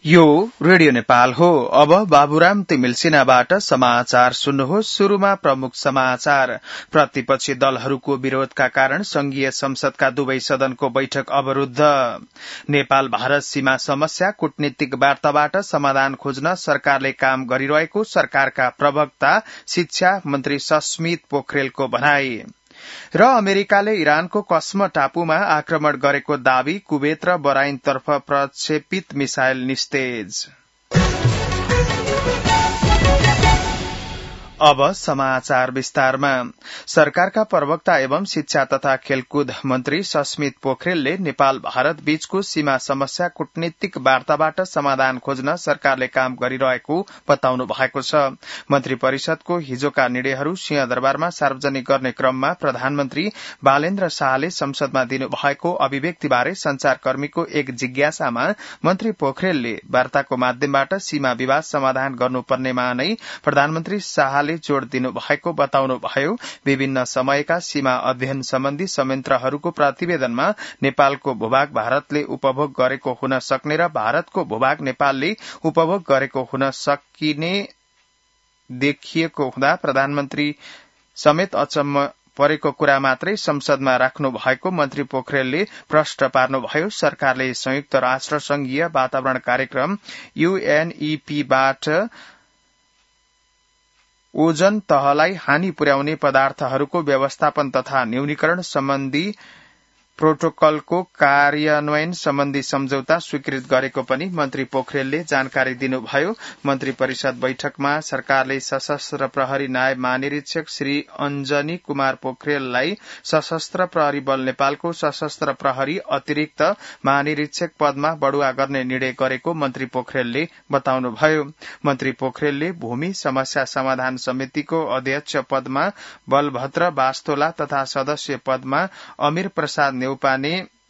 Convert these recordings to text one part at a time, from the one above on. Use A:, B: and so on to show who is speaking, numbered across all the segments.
A: यो रेडियो नेपाल हो। अब बाबुराम तिमिल सिन्हाबाट समाचार सुन्नुहोस्। शुरूमा प्रमुख समाचार। प्रतिपक्षी दलहरूको विरोधका कारण संघीय संसदका दुवै सदनको बैठक अवरूद्ध। नेपाल भारत सीमा समस्या कूटनीतिक वार्ताबाट समाधान खोज्न सरकारले काम गरिरहेको सरकारका प्रवक्ता शिक्षा मन्त्री सस्मित पोखरेलको भनाई। र अमेरिकाले इरानको कस्म टापुमा आक्रमण गरेको दावी, कुवेत र बराइनतर्फ प्रक्षेपित मिसाइल निस्तेज। अब समाचार विस्तारमा। सरकारका प्रवक्ता एवं शिक्षा तथा खेलकुद मन्त्री सस्मित पोखरेलले नेपाल भारत बीचको सीमा समस्या कूटनीतिक वार्ताबाट समाधान खोज्न सरकारले काम गरिरहेको बताउनु भएको छ। मन्त्री परिषदको हिजोका निर्णयहरू सिंहदरबारमा सार्वजनिक गर्ने क्रममा प्रधानमन्त्री बालेन्द्र शाहले संसदमा दिनुभएको अभिव्यक्तिबारे संचारकर्मीको एक जिज्ञासामा मन्त्री पोखरेलले वार्ताको माध्यमबाट सीमा विवाद समाधान गर्नुपर्नेमा नै प्रधानमन्त्री शाहले जोड़ दिनु भएको बताउनुभयो। विभिन्न समयका सीमा अध्ययन सम्बन्धी संयन्त्रहरूको प्रतिवेदनमा नेपालको भूभाग भारतले उपभोग गरेको हुन सक्ने र भारतको भूभाग नेपालले उपभोग गरेको हुन सकिने देखिएको हुँदा प्रधानमन्त्री समेत अचम्म परेको कुरा मात्रै संसदमा राख्नु भएको मन्त्री पोखरेलले प्रश्न पार्नुभयो। सरकारले संयुक्त राष्ट्र संघीय वातावरण कार्यक्रम UNEP-बाट ओजन तहलाई हानि पुर्याउने पदार्थहरूको व्यवस्थापन तथा न्यूनीकरण सम्बन्धी प्रोटोकलको कार्यान्वयन सम्बन्धी सम्झौता स्वीकृत गरेको पनि मन्त्री पोखरेलले जानकारी दिनुभयो। मन्त्री परिषद बैठकमा सरकारले सशस्त्र प्रहरी नायब महानिरीक्षक श्री अञ्जनी कुमार पोखरेललाई सशस्त्र प्रहरी बल नेपालको सशस्त्र प्रहरी अतिरिक्त महानिरीक्षक पदमा बढुवा गर्ने निर्णय गरेको मन्त्री पोखरेलले बताउनुभयो। मन्त्री पोखरेलले भूमि समस्या समाधान समितिको अध्यक्ष पदमा बलभद्र बास्तोला तथा सदस्य पदमा अमीर प्रसाद नेउपाने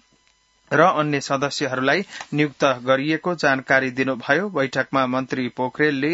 A: र अन्य सदस्यहरूलाई नियुक्त गरिएको जानकारी दिनुभयो। बैठकमा मन्त्री पोखरेलले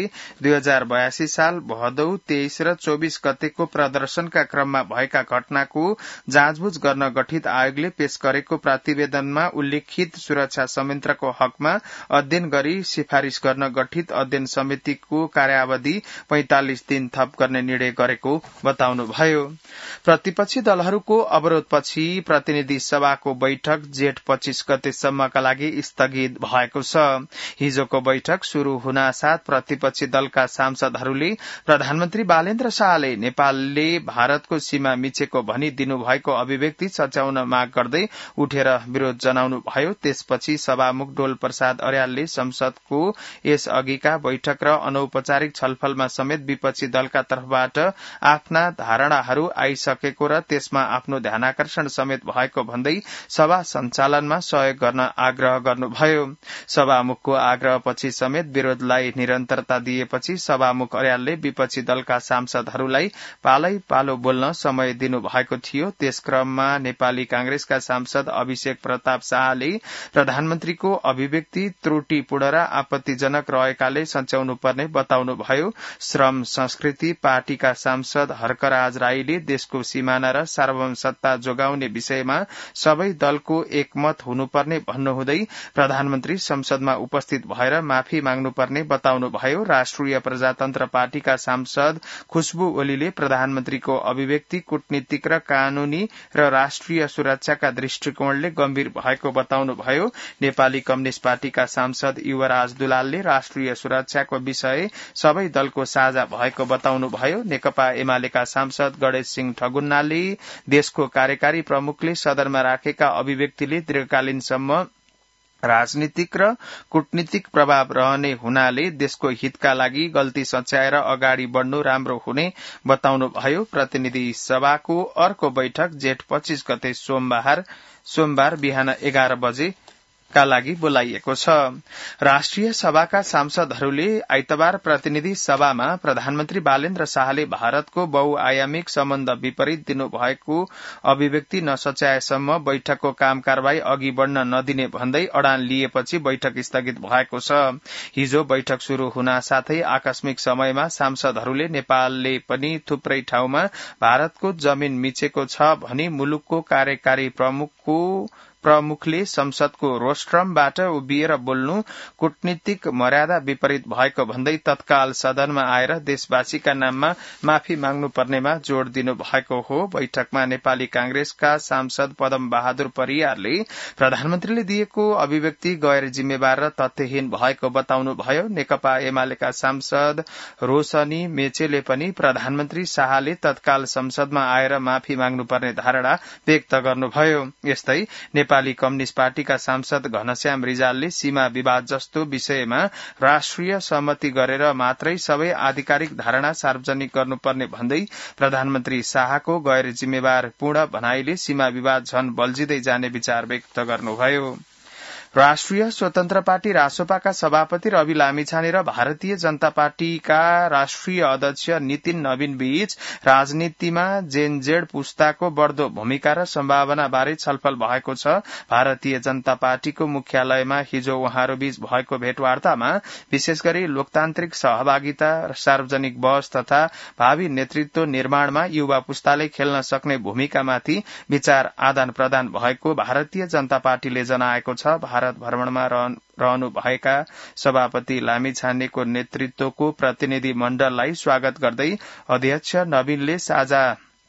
A: 2082 साल भदौ 23 र 24 गतेको प्रदर्शनका क्रममा भएका घटनाको जाँचबुझ गर्न गठित आयोगले पेश गरेको प्रतिवेदनमा उल्लेखित सुरक्षा संयन्त्रको हकमा अध्ययन गरी सिफारिश गर्न गठित अध्ययन समितिको कार्यावधि 45 दिन थप गर्ने निर्णय गरेको बताउनुभयो। प्रतिपक्षी दलहरूको अवरोधपछि प्रतिनिधि सभाको बैठक जेठ 25 गतेसम्मका लागि स्थगित भएको छ। हिजोको बैठक शुरू हुनासाथ प्रतिपक्षी दलका सांसदहरूले प्रधानमन्त्री बालेन्द्र शाहले नेपालले भारतको सीमा मिचेको भनी दिनुभएको अभिव्यक्ति सच्याउन माग गर्दै उठेर विरोध जनाउनु भयो। त्यसपछि सभामुख डोल प्रसाद अर्यालले संसदको यस अघिका बैठक र अनौपचारिक छलफलमा समेत विपक्षी दलका तर्फबाट आफ्ना धारणाहरू आइसकेको र त्यसमा आफ्नो ध्यानाकर्षण समेत भएको भन्दै सभा सञ्चालनमा सहयोग गर्न आग्रह गर्नुभयो। सभामुखको आग्रहपछि समेत विरोधलाई निरन्तरता दिएपछि सभामुख अर्यालले विपक्षी दलका सांसदहरूलाई पालै पालो बोल्न समय दिनु भएको थियो। त्यस क्रममा नेपाली कांग्रेसका सांसद अभिषेक प्रताप शाहले प्रधानमन्त्रीको अभिव्यक्ति त्रुटिपूर्ण र आपत्तिजनक रहेकाले सच्याउनु पर्ने बताउनुभयो। श्रम संस्कृति पार्टीका सांसद हर्कराज राईले देशको सिमाना र सार्वभौम सत्ता जोगाउने विषयमा सबै दलको एकमत हुनुपर्ने भन्नुहुँदै प्रधानमन्त्री संसदमा उपस्थित भएर माफी माग्नुपर्ने बताउनुभयो। राष्ट्रिय प्रजातन्त्र पार्टीका सांसद खुशबु ओलीले प्रधानमन्त्रीको अभिव्यक्ति कूटनीतिक र कानूनी र राष्ट्रिय सुरक्षाका दृष्टिकोणले गम्भीर भएको बताउनुभयो। नेपाली कम्युनिष्ट पार्टीका सांसद युवराज दुलालले राष्ट्रिय सुरक्षाको विषय सबै दलको साझा भएको बताउनुभयो। नेकपा एमालेका सांसद गणेश सिंह ठगुन्नाले देशको कार्यकारी प्रमुखले सदनमा राखेका अभिव्यक्तिले दीर्घकालीनसम्म राजनीतिक र कूटनीतिक प्रभाव रहने हुनाले देशको हितका लागि गल्ती सच्याएर अगाडि बढ़नु राम्रो हुने बताउनुभयो। प्रतिनिधि सभाको अर्को बैठक जेठ 25 गते सोमबार बिहान 11 बजे का लागि बोलाइएको छ। राष्ट्रिय सभाका सांसदहरूले आइतबार प्रतिनिधि सभामा प्रधानमन्त्री बालेन्द्र शाहले भारतको बहुआयामिक सम्बन्ध विपरीत दिनुभएको अभिव्यक्ति नसच्याएसम्म बैठकको काम कारवाही अघि बढ़न नदिने भन्दै अडान लिएपछि बैठक स्थगित भएको छ। हिजो बैठक शुरू हुन साथै आकस्मिक समयमा सांसदहरूले नेपालले पनि थुप्रै ठाउँमा भारतको जमीन मिचेको छ भनी मुलुकको कार्यकारी प्रमुखको प्रमुखले संसदको रोस्ट्रमबाट उभिएर बोल्नु कूटनीतिक मर्यादा विपरीत भएको भन्दै तत्काल सदनमा आएर देशवासीका नाममा माफी माग्नु पर्नेमा जोड़ दिनु भएको हो। बैठकमा नेपाली कांग्रेसका सांसद पदम बहादुर परियारले प्रधानमन्त्रीले दिएको अभिव्यक्ति गैर जिम्मेवार र तथ्यहीन भएको बताउनुभयो। नेकपा एमालेका सांसद रोशनी मेचेले पनि प्रधानमन्त्री शाहले तत्काल संसदमा आएर माफी माग्नुपर्ने धारणा व्यक्त गर्नुभयो। यस्तै नेपाली कम्युनिष्ट पार्टीका सांसद घनश्याम रिजालले सीमा विवाद जस्तो विषयमा राष्ट्रिय सहमति गरेर मात्रै सबै आधिकारिक धारणा सार्वजनिक गर्नुपर्ने भन्दै प्रधानमन्त्री शाहको गैर जिम्मेवार पूर्ण भनाईले सीमा विवाद झन बल्झिँदै जाने विचार व्यक्त गर्नुभयो। राष्ट्रिय स्वतन्त्र पार्टी रासोपाका सभापति रवि लामिछाने र भारतीय जनता पार्टीका राष्ट्रिय अध्यक्ष नितिन नवीन बीच राजनीतिमा जेनजेड पुस्ताको बढ़दो भूमिका र सम्भावना बारे छलफल भएको छ। भारतीय जनता पार्टीको मुख्यालयमा हिजो उहाँहरूबीच भएको भेटवार्तामा विशेष गरी लोकतान्त्रिक सहभागिता, सार्वजनिक बहस तथा भावी नेतृत्व निर्माणमा युवा पुस्ताले खेल्न सक्ने भूमिकामाथि विचार आदान प्रदान भएको भारतीय जनता पार्टीले जनाएको छ। भारत भ्रमणमा रहनुभएका सभापति लामिछानेको नेतृत्वको प्रतिनिधि मण्डललाई स्वागत गर्दै अध्यक्ष नवीनले साझा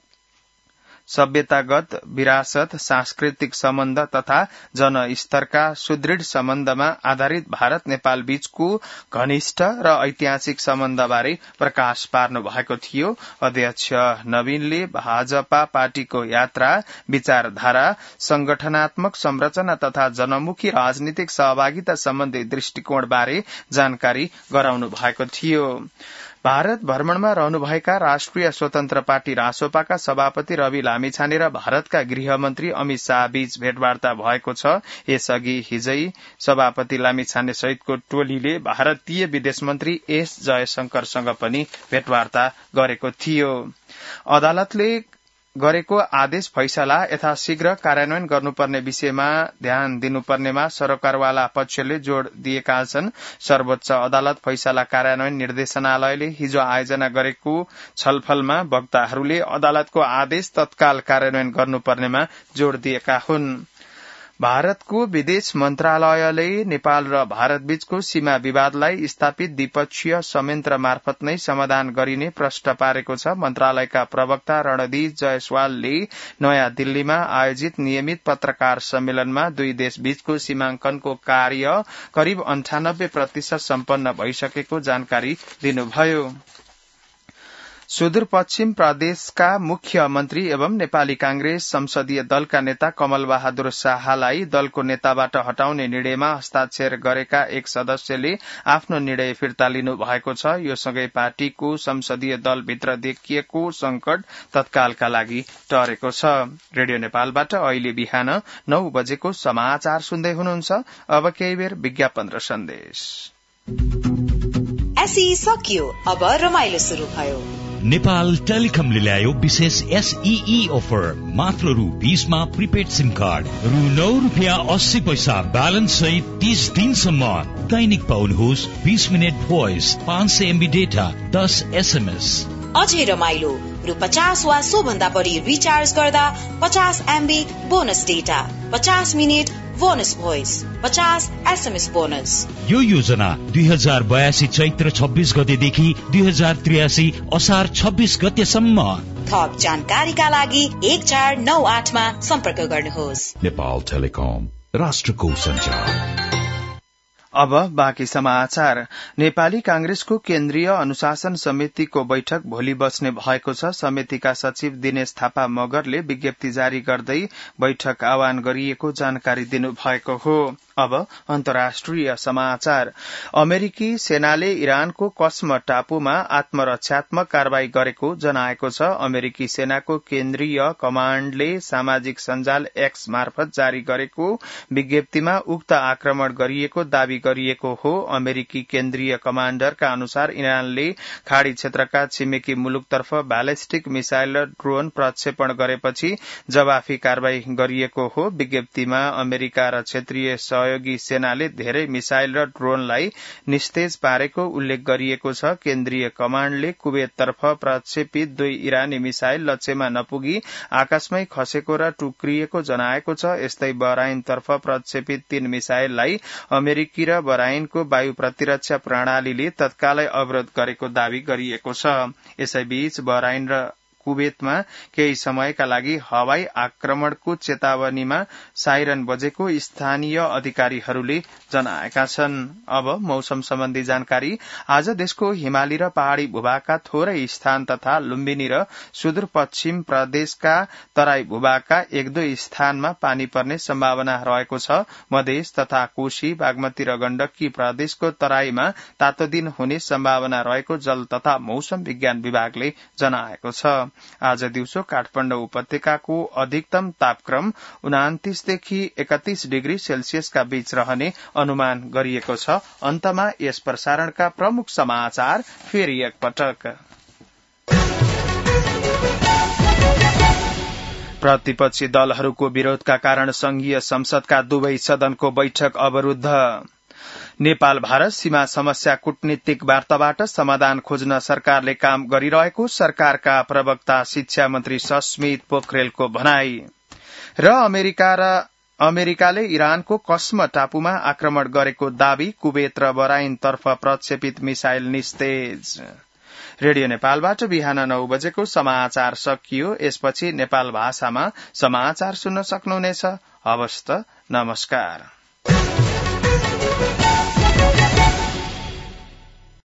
A: सभ्यतागत विरासत, सांस्कृतिक सम्बन्ध तथा जनस्तरका सुदृढ़ सम्बन्धमा आधारित भारत नेपाल बीचको घनिष्ठ र ऐतिहासिक सम्बन्धबारे प्रकाश पार्नु भएको थियो। अध्यक्ष नवीनले भाजपा पार्टीको यात्रा, विचारधारा, संगठनात्मक संरचना तथा जनमुखी राजनीतिक सहभागिता सम्बन्धी दृष्टिकोणबारे जानकारी गराउनु भएको थियो। भारत भ्रमणमा रहनुभएका राष्ट्रिय स्वतन्त्र पार्टी रासोपाका सभापति रवि लामिछाने र भारतका गृहमन्त्री अमित शाह बीच भेटवार्ता भएको छ। यसअघि हिजै सभापति लामिछाने सहितको टोलीले भारतीय विदेश मन्त्री एस जयशंकरसँग पनि भेटवार्ता गरेको थियो। अदालतले गरेको आदेश फैसला यथाशीघ्र कार्यान्वयन गर्नुपर्ने विषयमा ध्यान दिनुपर्नेमा सरकारवाला पक्षले जोड़ दिएका छन्। सर्वोच्च अदालत फैसला कार्यान्वयन निर्देशनालयले हिजो आयोजना गरेको छलफलमा वक्ताहरूले अदालतको आदेश तत्काल कार्यान्वयन गर्नुपर्नेमा जोड़ दिएका हुन्। भारतको विदेश मन्त्रालयले नेपाल र भारत बीचको सीमा विवादलाई स्थापित द्विपक्षीय संयन्त्र मार्फत नै समाधान गरिने प्रश्न पारेको छ। मन्त्रालयका प्रवक्ता रणदीप जयसवालले नयाँ दिल्लीमा आयोजित नियमित पत्रकार सम्मेलनमा दुई देश बीचको सीमाङ्कनको कार्य करिब 98% सम्पन्न भइसकेको जानकारी दिनुभयो। सुदूरपश्चिम प्रदेशका मुख्यमन्त्री एवं नेपाली कांग्रेस संसदीय दलका नेता कमल बहादुर शाहलाई दलको नेताबाट हटाउने निर्णयमा हस्ताक्षर गरेका एक सदस्यले आफ्नो निर्णय फिर्ता लिनु भएको छ। यो सँगै पार्टीको संसदीय दलभित्र देखिएको संकट तत्कालका लागि टरेको छ। रेडियो नेपालबाट अहिले बिहान 9 बजेको समाचार सुन्दै हुनुहुन्छ। अब केही बेर विज्ञापन र सन्देश।
B: एसई सकियो, अब रमाइलो शुरू भयो।
C: नेपाल टेलिकमले ल्यायो विशेष एसईई अफर। मात्र रु 20 मा प्रिपेड सिम कार्ड, रु 9 रुपियाँ 80 पैसा ब्यालेन्स सहित 30 दिनसम्म दैनिक पाउनुहोस् 20 minute voice, 500 MB data, 10 SMS।
B: अझै रमाइलो, रु 50 वा सो भन्दा बढी रिचार्ज गर्दा 50 MB bonus data, 50 minute bonus voice, 50 SMS bonus. यो योजना 2082 चैत्र 26 गतेदेखि 2083 असार 26 गतेसम्म। थप जानकारीका लागि 1498 मा सम्पर्क गर्नुहोस्।
C: नेपाल टेलिकम, राष्ट्रको सञ्चार।
A: अब बाँकी समाचार। नेपाली कांग्रेसको केन्द्रीय अनुशासन समितिको बैठक भोलि बस्ने भएको छ। समितिका सचिव दिनेश थापा मगरले विज्ञप्ति जारी गर्दै बैठक आह्वान गरिएको जानकारी दिनुभएको हो। अब अन्तर्राष्ट्रिय समाचार। अमेरिकी सेनाले इरानको कस्म टापुमा आत्मरक्षात्मक कारवाही गरेको जनाएको छ। अमेरिकी सेनाको केन्द्रीय कमाण्डले सामाजिक सञ्जाल एक्स मार्फत जारी गरेको विज्ञप्तिमा उक्त आक्रमण गरिएको दावी गरिएको हो। अमेरिकी केन्द्रीय कमाण्डरका अनुसार इरानले खाड़ी क्षेत्रका छिमेकी मुलुकतर्फ ब्यालिस्टिक मिसाइल र ड्रोन प्रक्षेपण गरेपछि जवाफी कारवाही गरिएको हो। विज्ञप्तिमा अमेरिका र क्षेत्रीय सहयोगी सेनाले धेरै मिसाइल र ड्रोनलाई निस्तेज पारेको उल्लेख गरिएको छ। केन्द्रीय कमाण्डले कुवेततर्फ प्रक्षेपित 2 इरानी मिसाइल लक्ष्यमा नपुगी आकाशमै खसेको र टुक्रिएको जनाएको छ। यस्तै बहराइनतर्फ प्रक्षेपित 3 मिसाइललाई अमेरिकी र बहराइनको वायु प्रतिरक्षा प्रणालीले तत्कालै अवरोध गरेको दावी गरिएको छ। यसैबीच बहराइन र कुवेतमा केही समयका लागि हवाई आक्रमणको चेतावनीमा साइरन बजेको स्थानीय अधिकारीहरूले जनाएका छन्। अब मौसम सम्बन्धी जानकारी। आज देशको हिमाली र पहाड़ी भूभागका थोरै स्थान तथा लुम्बिनी र सुदूरपश्चिम प्रदेशका तराई भूभागका 1-2 स्थानमा पानी पर्ने सम्भावना रहेको छ। मधेस तथा कोशी, बागमती र गण्डकी प्रदेशको तराईमा तातो दिन हुने सम्भावना रहेको जल तथा मौसम विज्ञान विभागले जनाएको छ। आज दिउँसो काठमाडौँ उपत्यकाको अधिकतम तापक्रम 29 देखि 31 डिग्री सेल्सियसका बीच रहने अनुमान गरिएको छ। अन्तमा यस प्रसारणका प्रमुख समाचार फेरि एकपटक। प्रतिपक्षी दलहरूको विरोधका कारण संघीय संसदका दुवै सदनको बैठक अवरूद्ध। नेपाल भारत सीमा समस्या कूटनीतिक वार्ताबाट समाधान खोज्न सरकारले काम गरिरहेको सरकारका प्रवक्ता शिक्षा मन्त्री सस्मित पोखरेलको भनाई। र अमेरिकाले इरानको कस्म टापुमा आक्रमण गरेको दावी। कुवेत र बहराइनतर्फ प्रक्षेपित मिसाइल निस्तेज। रेडियो नेपालबाट बिहान 9 बजेको समाचार सकियो। यसपछि नेपाल भाषामा समाचार सुन्न सक्नुहुनेछ। हवस् त, नमस्कार।